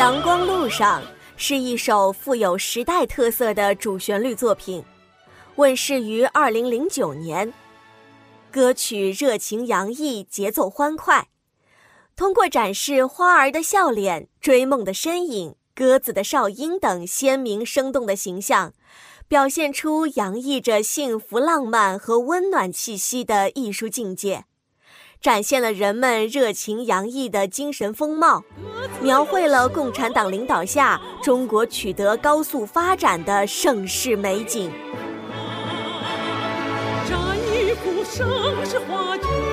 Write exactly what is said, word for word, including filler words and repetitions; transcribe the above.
阳光路上是一首富有时代特色的主旋律作品，问世于二零零九年。歌曲热情洋溢，节奏欢快，通过展示花儿的笑脸、追梦的身影、鸽子的哨音等鲜明生动的形象，表现出洋溢着幸福浪漫和温暖气息的艺术境界，展现了人们热情洋溢的精神风貌，描绘了共产党领导下中国取得高速发展的盛世美景。 展一幅盛世画卷。